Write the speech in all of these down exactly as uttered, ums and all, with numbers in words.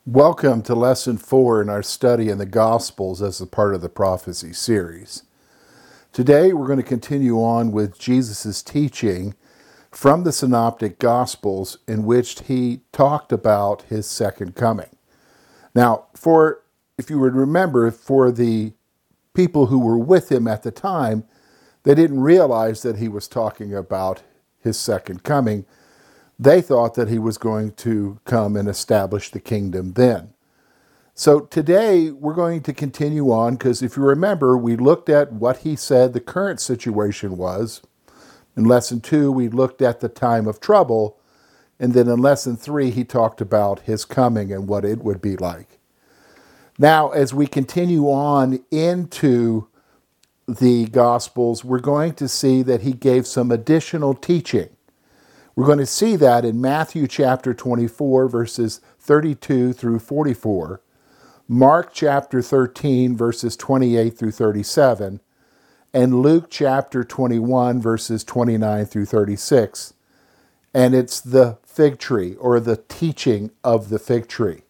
Welcome to Lesson four in our study in the Gospels as a part of the Prophecy series. Today we're going to continue on with Jesus' teaching from the Synoptic Gospels in which he talked about his second coming. Now, for if you would remember, for the people who were with him at the time, they didn't realize that he was talking about his second coming. They thought that he was going to come and establish the kingdom then. So today we're going to continue on because if you remember, we looked at what he said the current situation was. In lesson two, we looked at the time of trouble. And then in lesson three, he talked about his coming and what it would be like. Now, as we continue on into the Gospels, we're going to see that he gave some additional teaching. We're going to see that in Matthew chapter twenty-four, verses thirty-two through forty-four, Mark chapter thirteen, verses twenty-eight through thirty-seven, and Luke chapter twenty-one, verses twenty-nine through thirty-six. And it's the fig tree, or the teaching of the fig tree.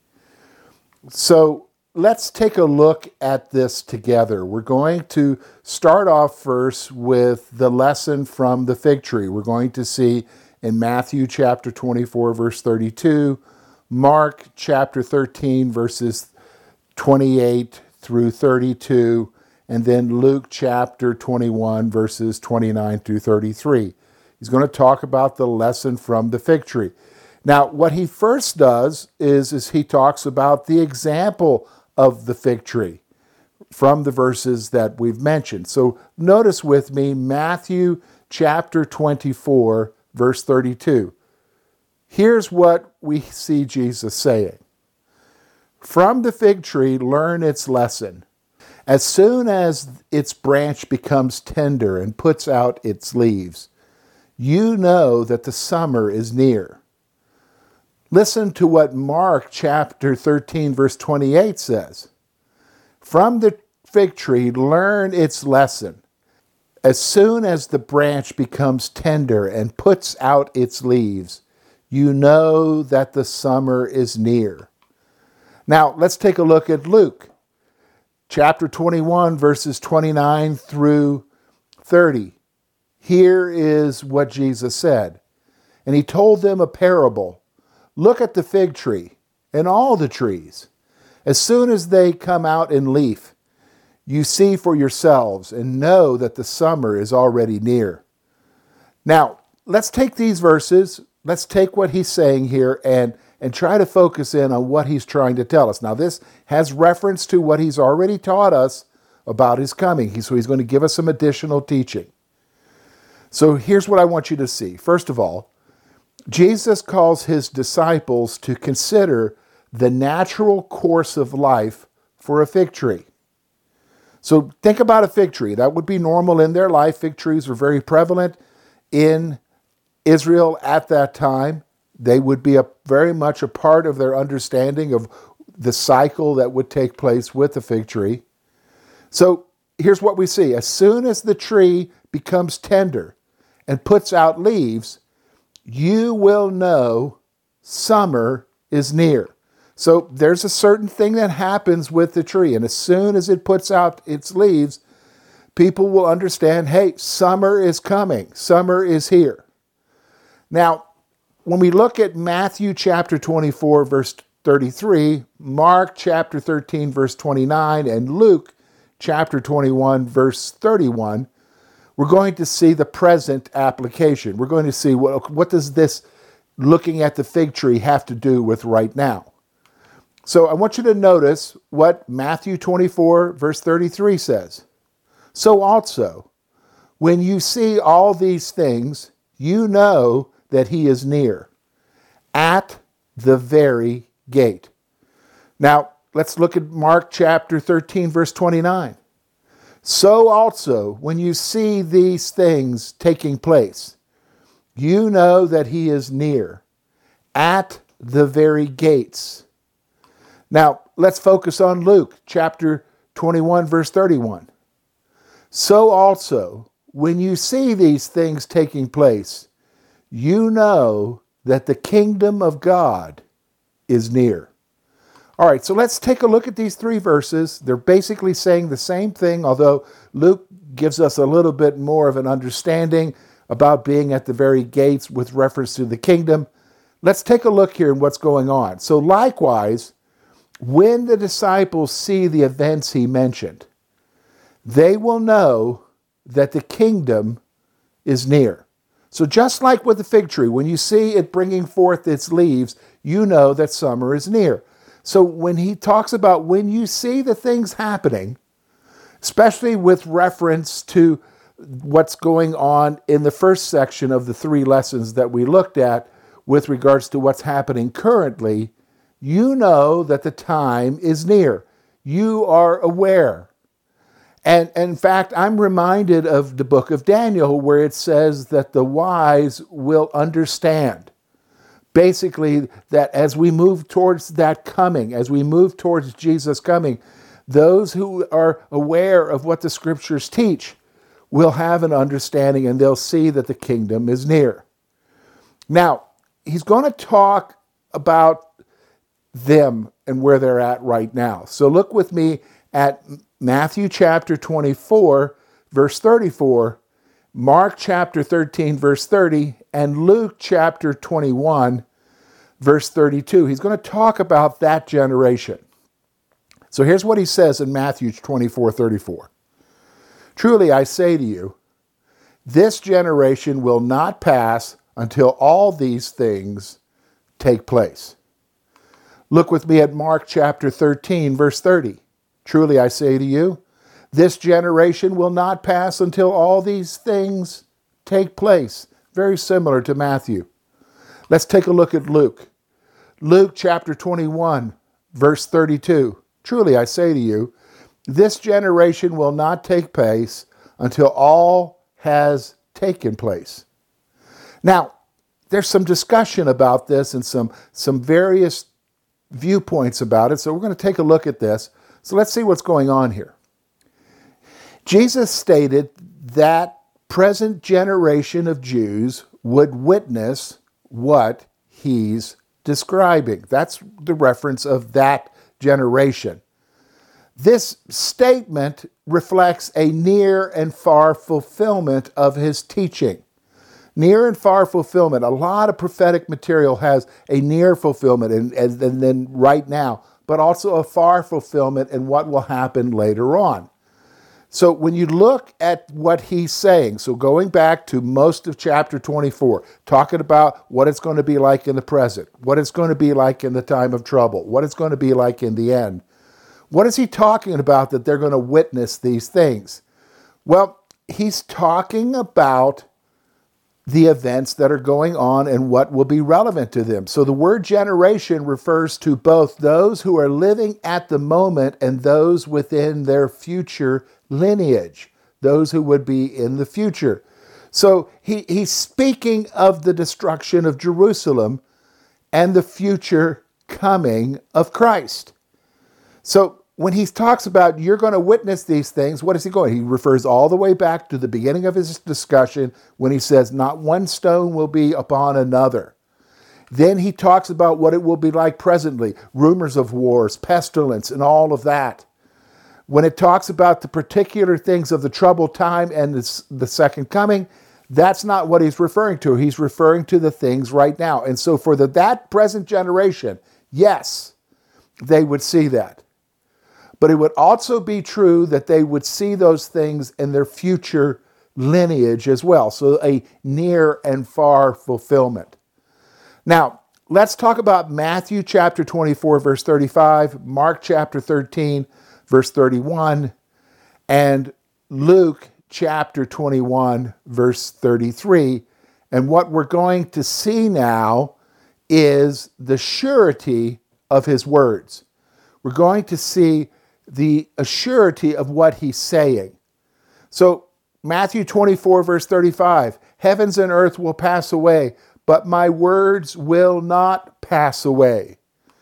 So let's take a look at this together. We're going to start off first with the lesson from the fig tree. We're going to see in Matthew chapter twenty-four, verse thirty-two, Mark chapter thirteen, verses twenty-eight through thirty-two, and then Luke chapter twenty-one, verses twenty-nine through thirty-three. He's going to talk about the lesson from the fig tree. Now, what he first does is, is he talks about the example of the fig tree from the verses that we've mentioned. So notice with me Matthew chapter twenty-four, verse thirty-two. Here's what we see Jesus saying. From the fig tree, learn its lesson. As soon as its branch becomes tender and puts out its leaves, you know that the summer is near. Listen to what Mark chapter thirteen, verse twenty-eight says. From the fig tree, learn its lesson. As soon as the branch becomes tender and puts out its leaves, you know that the summer is near. Now, let's take a look at Luke, chapter twenty-one, verses twenty-nine through thirty. Here is what Jesus said. And he told them a parable. Look at the fig tree and all the trees. As soon as they come out in leaf, you see for yourselves and know that the summer is already near. Now, let's take these verses, let's take what he's saying here and, and try to focus in on what he's trying to tell us. Now, this has reference to what he's already taught us about his coming. So he's going to give us some additional teaching. So here's what I want you to see. First of all, Jesus calls his disciples to consider the natural course of life for a fig tree. So think about a fig tree. That would be normal in their life. Fig trees were very prevalent in Israel at that time. They would be a, very much a part of their understanding of the cycle that would take place with the fig tree. So here's what we see. As soon as the tree becomes tender and puts out leaves, you will know summer is near. So there's a certain thing that happens with the tree, and as soon as it puts out its leaves, people will understand, hey, summer is coming. Summer is here. Now, when we look at Matthew chapter twenty-four, verse thirty-three, Mark chapter thirteen, verse twenty-nine, and Luke chapter twenty-one, verse thirty-one, we're going to see the present application. We're going to see what, what does this looking at the fig tree have to do with right now. So I want you to notice what Matthew twenty-four, verse thirty-three says. So also, when you see all these things, you know that he is near, at the very gate. Now, let's look at Mark chapter thirteen, verse twenty-nine. So also, when you see these things taking place, you know that he is near, at the very gates. Now, let's focus on Luke chapter twenty-one, verse thirty-one. So also, when you see these things taking place, you know that the kingdom of God is near. All right, so let's take a look at these three verses. They're basically saying the same thing, although Luke gives us a little bit more of an understanding about being at the very gates with reference to the kingdom. Let's take a look here at what's going on. So likewise, when the disciples see the events he mentioned, they will know that the kingdom is near. So just like with the fig tree, when you see it bringing forth its leaves, you know that summer is near. So when he talks about when you see the things happening, especially with reference to what's going on in the first section of the three lessons that we looked at with regards to what's happening currently, you know that the time is near. You are aware. And, and in fact, I'm reminded of the book of Daniel where it says that the wise will understand. Basically, that as we move towards that coming, as we move towards Jesus coming, those who are aware of what the scriptures teach will have an understanding and they'll see that the kingdom is near. Now, he's going to talk about them and where they're at right now. So look with me at Matthew chapter twenty-four, verse thirty-four, Mark chapter thirteen, verse thirty, and Luke chapter twenty-one, verse thirty-two. He's going to talk about that generation. So here's what he says in Matthew twenty-four, thirty-four. Truly I say to you, this generation will not pass until all these things take place. Look with me at Mark chapter thirteen, verse thirty. Truly I say to you, this generation will not pass until all these things take place. Very similar to Matthew. Let's take a look at Luke. Luke chapter twenty-one, verse thirty-two. Truly I say to you, this generation will not take place until all has taken place. Now, there's some discussion about this and some, some various viewpoints about it, so we're going to take a look at this. So let's see what's going on here. Jesus stated that present generation of Jews would witness what he's describing. That's the reference of that generation. This statement reflects a near and far fulfillment of his teaching. Near and far fulfillment. A lot of prophetic material has a near fulfillment and, and, and then right now, but also a far fulfillment in what will happen later on. So when you look at what he's saying, so going back to most of chapter twenty-four, talking about what it's going to be like in the present, what it's going to be like in the time of trouble, what it's going to be like in the end. What is he talking about that they're going to witness these things? Well, he's talking about the events that are going on and what will be relevant to them. So the word generation refers to both those who are living at the moment and those within their future lineage, those who would be in the future. So he, he's speaking of the destruction of Jerusalem and the future coming of Christ. So when he talks about you're going to witness these things, what is he going? He refers all the way back to the beginning of his discussion when he says, not one stone will be upon another. Then he talks about what it will be like presently, rumors of wars, pestilence, and all of that. When it talks about the particular things of the troubled time and the, the second coming, that's not what he's referring to. He's referring to the things right now. And so for the, that present generation, yes, they would see that. But it would also be true that they would see those things in their future lineage as well. So a near and far fulfillment. Now, let's talk about Matthew chapter twenty-four, verse thirty-five, Mark chapter thirteen, verse thirty-one, and Luke chapter twenty-one, verse thirty-three. And what we're going to see now is the surety of his words. We're going to see the assurity of what he's saying. So Matthew twenty-four, verse thirty-five, heavens and earth will pass away, but my words will not pass away.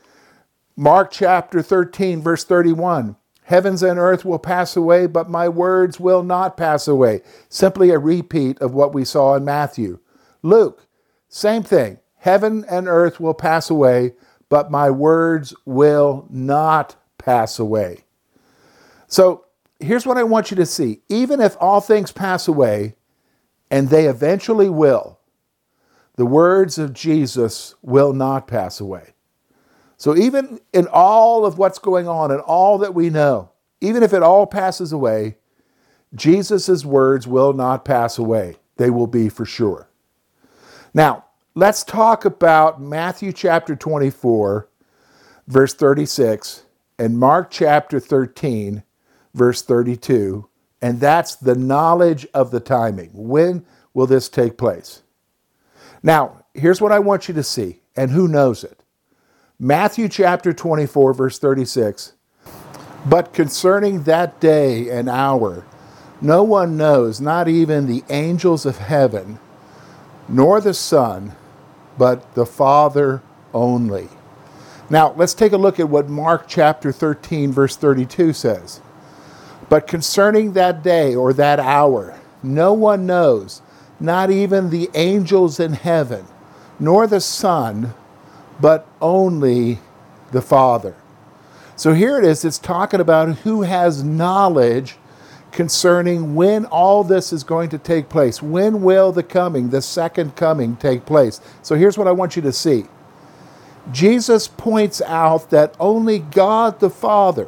Mark chapter thirteen, verse thirty-one, heavens and earth will pass away, but my words will not pass away. Simply a repeat of what we saw in Matthew. Luke, same thing. Heaven and earth will pass away, but my words will not pass away. So here's what I want you to see. Even if all things pass away, and they eventually will, the words of Jesus will not pass away. So even in all of what's going on and all that we know, even if it all passes away, Jesus' words will not pass away. They will be for sure. Now, let's talk about Matthew chapter twenty-four, verse thirty-six, and Mark chapter thirteen, verse thirty-two, and that's the knowledge of the timing. When will this take place? Now, here's what I want you to see, and who knows it. Matthew chapter twenty-four, verse thirty-six, but concerning that day and hour, no one knows, not even the angels of heaven, nor the Son, but the Father only. Now, let's take a look at what Mark chapter thirteen, verse thirty-two says. But concerning that day or that hour, no one knows, not even the angels in heaven, nor the Son, but only the Father. So here it is, it's talking about who has knowledge concerning when all this is going to take place. When will the coming, the second coming, take place? So here's what I want you to see. Jesus points out that only God the Father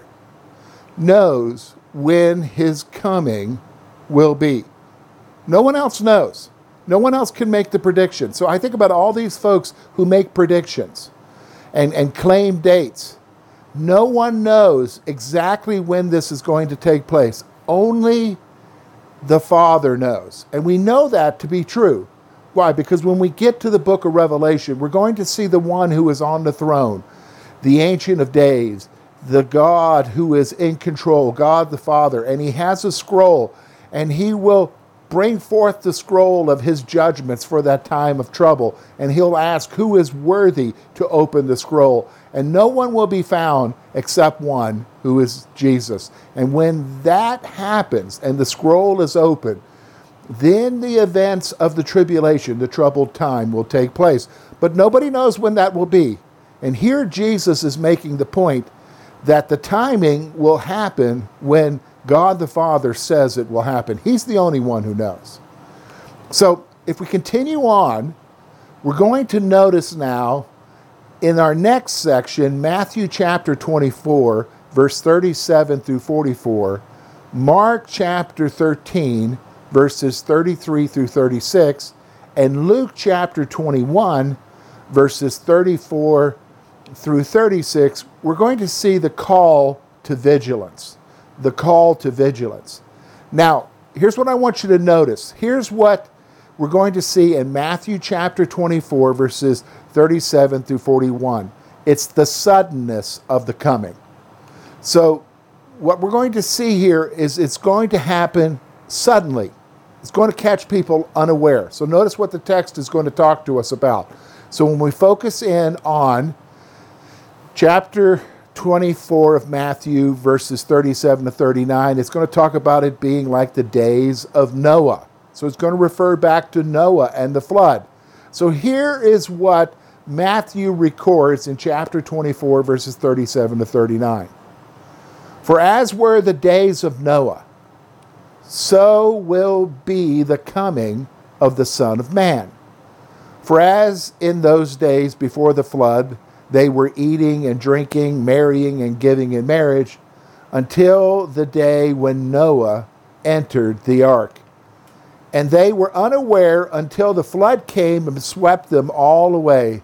knows when his coming will be. No one else knows. No one else can make the prediction. So I think about all these folks who make predictions and, and claim dates. No one knows exactly when this is going to take place. Only the Father knows. And we know that to be true. Why? Because when we get to the book of Revelation, we're going to see the one who is on the throne, the Ancient of Days, the God who is in control, God the Father. And he has a scroll, and he will bring forth the scroll of his judgments for that time of trouble. And he'll ask who is worthy to open the scroll. And no one will be found except one, who is Jesus. And when that happens and the scroll is open, then the events of the tribulation, the troubled time, will take place. But nobody knows when that will be. And here Jesus is making the point that the timing will happen when God the Father says it will happen. He's the only one who knows. So if we continue on, we're going to notice now in our next section, Matthew chapter twenty-four, verse thirty-seven through forty-four, Mark chapter thirteen, verses thirty-three through thirty-six, and Luke chapter twenty-one, verses thirty-four through thirty-six, we're going to see the call to vigilance. The call to vigilance. Now, here's what I want you to notice. Here's what we're going to see in Matthew chapter twenty-four, verses thirty-seven through forty-one. It's the suddenness of the coming. So what we're going to see here is it's going to happen suddenly. It's going to catch people unaware. So notice what the text is going to talk to us about. So when we focus in on chapter twenty-four of Matthew, verses thirty-seven to thirty-nine, it's going to talk about it being like the days of Noah. So it's going to refer back to Noah and the flood. So here is what Matthew records in chapter twenty-four, verses thirty-seven to thirty-nine. For as were the days of Noah, so will be the coming of the Son of Man. For as in those days before the flood, they were eating and drinking, marrying and giving in marriage, until the day when Noah entered the ark. And they were unaware until the flood came and swept them all away.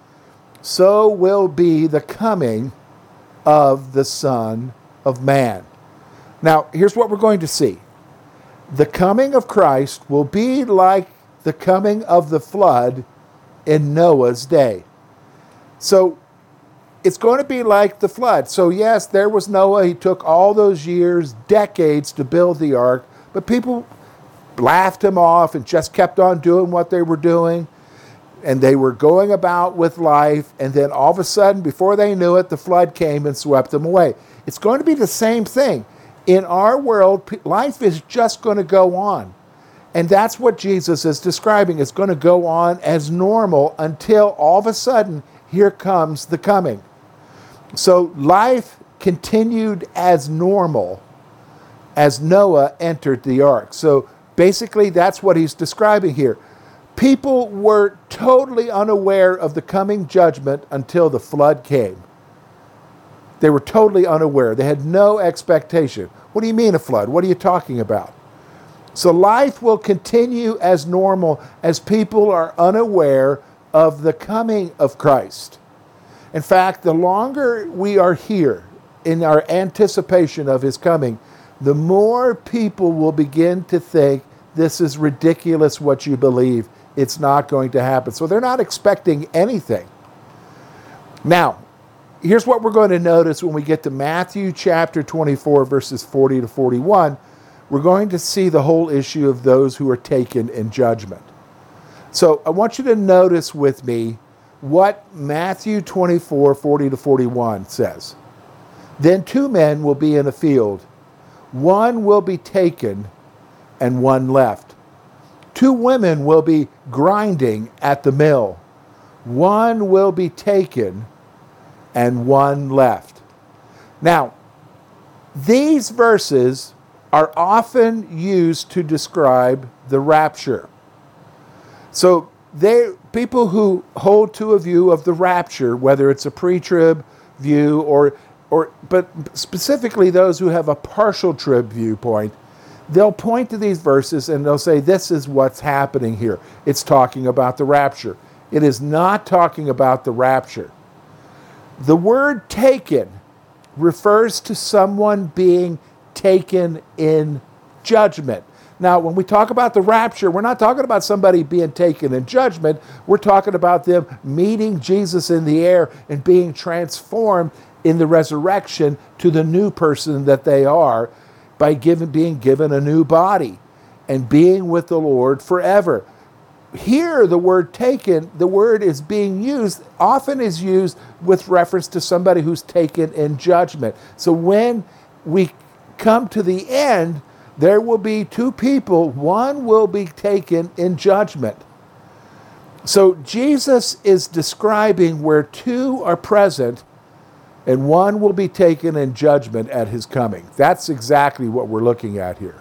So will be the coming of the Son of Man. Now, here's what we're going to see. The coming of Christ will be like the coming of the flood in Noah's day. So it's going to be like the flood. So yes, there was Noah. He took all those years, decades to build the ark, but people laughed him off and just kept on doing what they were doing. And they were going about with life. And then all of a sudden, before they knew it, the flood came and swept them away. It's going to be the same thing. In our world, life is just going to go on. And that's what Jesus is describing. It's going to go on as normal until all of a sudden here comes the coming. So life continued as normal as Noah entered the ark. So basically that's what he's describing here. People were totally unaware of the coming judgment until the flood came. They were totally unaware. They had no expectation. What do you mean a flood? What are you talking about? So life will continue as normal as people are unaware of the coming of Christ. In fact, the longer we are here in our anticipation of his coming, the more people will begin to think this is ridiculous what you believe. It's not going to happen. So they're not expecting anything. Now, here's what we're going to notice when we get to Matthew chapter twenty-four, verses forty to forty-one. We're going to see the whole issue of those who are taken in judgment. So I want you to notice with me what Matthew twenty-four, forty to forty-one says. Then two men will be in a field. One will be taken and one left. Two women will be grinding at the mill. One will be taken and one left. Now, these verses are often used to describe the rapture. So they people who hold to a view of the rapture, whether it's a pre-trib view or or but specifically those who have a partial trib viewpoint, they'll point to these verses and they'll say this is what's happening here. It's talking about the rapture. It is not talking about the rapture. The word taken refers to someone being taken in judgment. Now, when we talk about the rapture, we're not talking about somebody being taken in judgment. We're talking about them meeting Jesus in the air and being transformed in the resurrection to the new person that they are by given, being given a new body and being with the Lord forever. Here, the word taken, the word is being used, often is used with reference to somebody who's taken in judgment. So when we come to the end, there will be two people. One will be taken in judgment. So Jesus is describing where two are present and one will be taken in judgment at his coming. That's exactly what we're looking at here.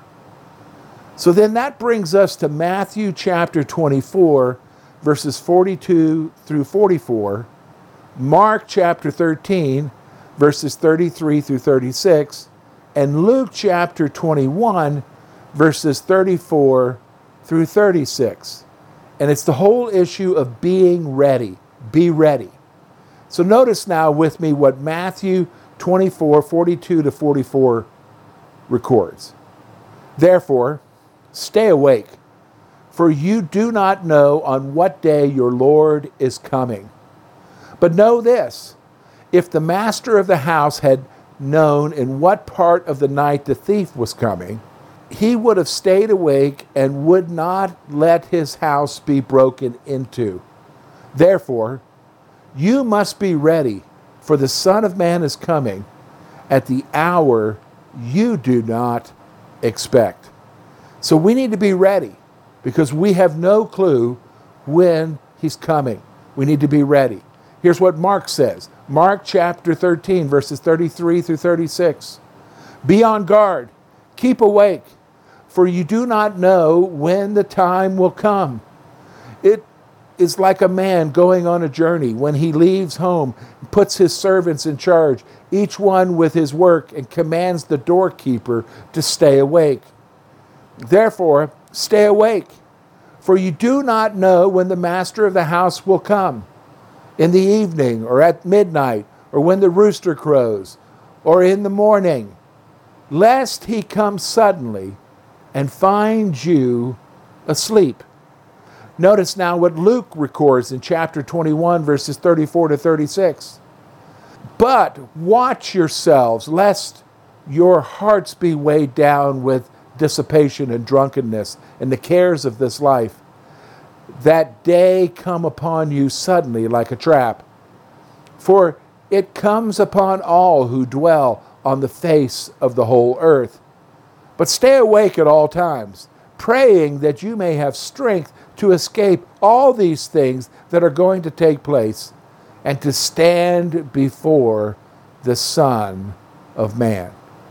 So then that brings us to Matthew chapter twenty-four, verses forty-two through forty-four, Mark chapter thirteen, verses thirty-three through thirty-six, and Luke chapter twenty-one, verses thirty-four through thirty-six. And it's the whole issue of being ready. Be ready. So notice now with me what Matthew twenty-four, forty-two to forty-four records. Therefore, stay awake, for you do not know on what day your Lord is coming. But know this, if the master of the house had known in what part of the night the thief was coming, he would have stayed awake and would not let his house be broken into. Therefore, you must be ready, for the Son of Man is coming at the hour you do not expect. So we need to be ready, because we have no clue when he's coming. We need to be ready. Here's what Mark says. Mark chapter thirteen, verses thirty-three through thirty-six. Be on guard, keep awake, for you do not know when the time will come. It is like a man going on a journey when he leaves home, puts his servants in charge, each one with his work, and commands the doorkeeper to stay awake. Therefore, stay awake, for you do not know when the master of the house will come, in the evening, or at midnight, or when the rooster crows, or in the morning, lest he come suddenly and find you asleep. Notice now what Luke records in chapter twenty-one, verses thirty-four to thirty-six. But watch yourselves, lest your hearts be weighed down with dissipation and drunkenness and the cares of this life. That day come upon you suddenly like a trap. For it comes upon all who dwell on the face of the whole earth. But stay awake at all times, praying that you may have strength to escape all these things that are going to take place, and to stand before the Son of Man.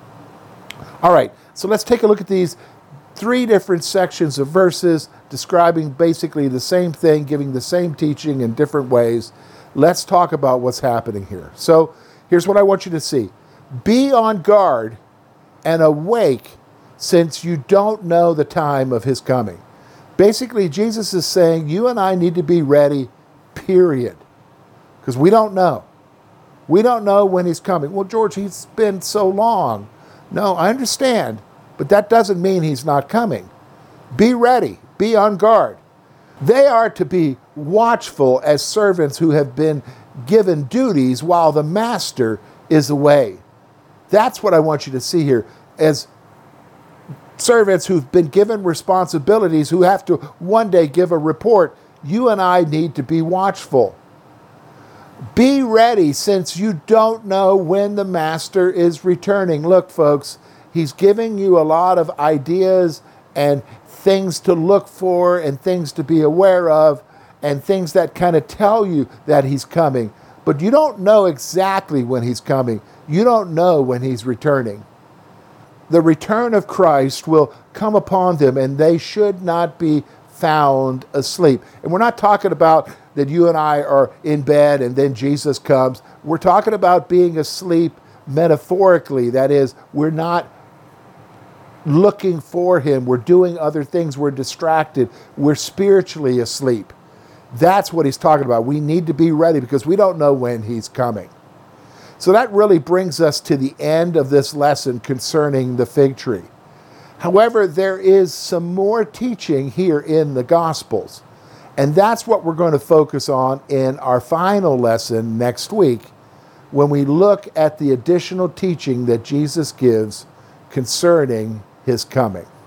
All right, so let's take a look at these three different sections of verses describing basically the same thing, giving the same teaching in different ways. Let's talk about what's happening here. So here's what I want you to see. Be on guard and awake, since you don't know the time of his coming. Basically, Jesus is saying you and I need to be ready, period. Because we don't know. We don't know when he's coming. Well, George, he's been so long. No, I understand, but that doesn't mean he's not coming. Be ready. Be on guard. They are to be watchful as servants who have been given duties while the master is away. That's what I want you to see here. As servants who've been given responsibilities, who have to one day give a report, you and I need to be watchful. Be ready, since you don't know when the master is returning. Look, folks, he's giving you a lot of ideas and things to look for and things to be aware of and things that kind of tell you that he's coming. But you don't know exactly when he's coming. You don't know when he's returning. The return of Christ will come upon them, and they should not be found asleep. And we're not talking about that you and I are in bed and then Jesus comes. We're talking about being asleep metaphorically. That is, we're not looking for him. We're doing other things. We're distracted. We're spiritually asleep. That's what he's talking about. We need to be ready because we don't know when he's coming. So that really brings us to the end of this lesson concerning the fig tree. However, there is some more teaching here in the Gospels. And that's what we're going to focus on in our final lesson next week when we look at the additional teaching that Jesus gives concerning his coming.